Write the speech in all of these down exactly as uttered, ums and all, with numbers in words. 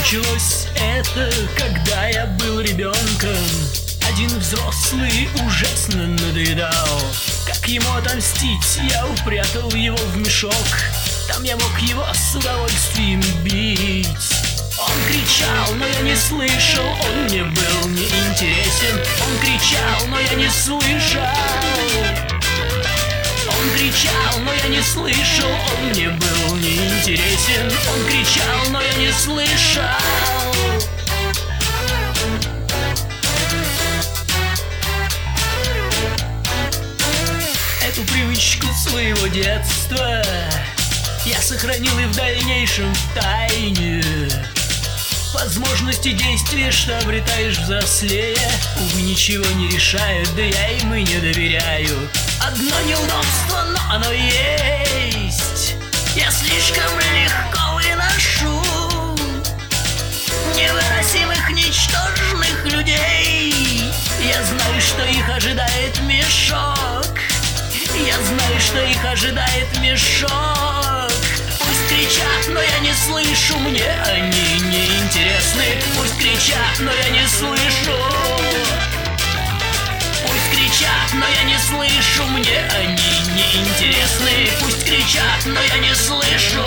Началось это, когда я был ребенком. Один взрослый ужасно надоедал. Как ему отомстить, я упрятал его в мешок. Там я мог его с удовольствием бить. Он кричал, но я не слышал, он мне был неинтересен. Он кричал, но я не слышал. Он кричал, но я не слышал, он мне был неинтересен. Он кричал, но я не слышал. Эту привычку своего детства я сохранил и в дальнейшем в тайне. Возможности действия, что обретаешь взрослее, увы, ничего не решают, да я им и не доверяю. Одно неудобство, но оно есть. Я слишком легко выношу невыносимых, ничтожных людей. Я знаю, что их ожидает мешок. Я знаю, что их ожидает мешок. Пусть кричат, но я не слышу, мне они не интересны. Пусть кричат, но я не слышу. Пусть кричат, но я не слышу, мне они не интересны. Пусть кричат, но я не слышу.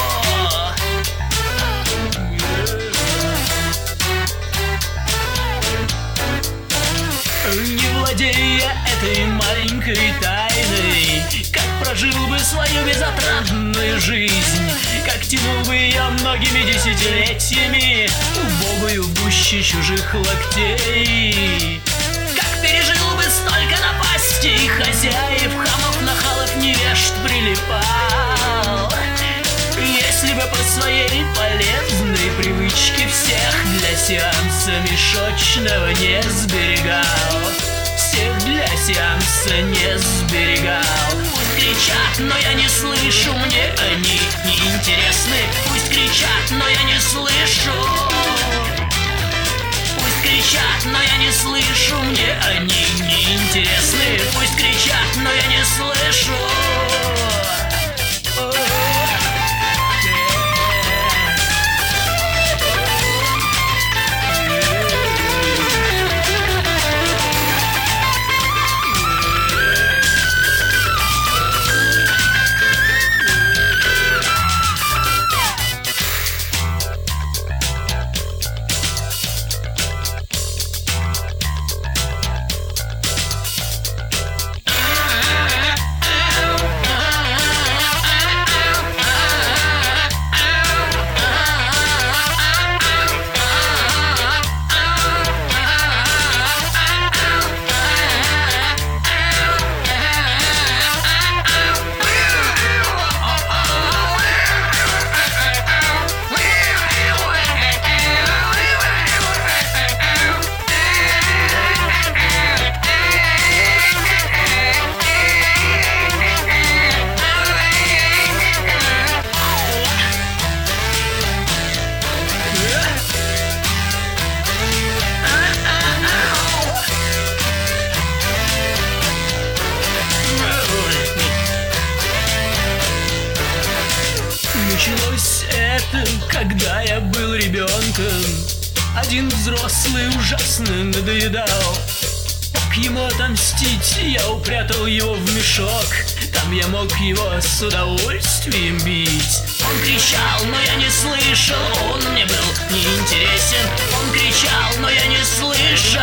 Не владея этой маленькой тайной, как прожил бы свою безотрадную жизнь, как тянул бы я многими десятилетиями, убогую в гуще чужих локтей. Как пережил бы столько напастей, хозяев, хамов, нахалов, невежд прилипал. Если бы по своей полезной привычке всех для сеанса мешочного не сберегал. Всех для сеанса не сберегал. Пусть кричат, но я не слышу, мне они не интересны. Пусть кричат, но я не слышу. Пусть кричат, но я не слышу, мне они не интересны. Пусть кричат, но я не слышу. Началось это, когда я был ребенком. Один взрослый ужасно надоедал. Как ему отомстить, я упрятал его в мешок. Там я мог его с удовольствием бить. Он кричал, но я не слышал, он мне был неинтересен. Он кричал, но я не слышал.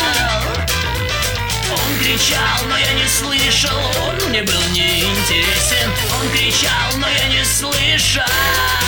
Он кричал, но я не слышал, он мне был неинтересен. Он кричал, но я не слышал.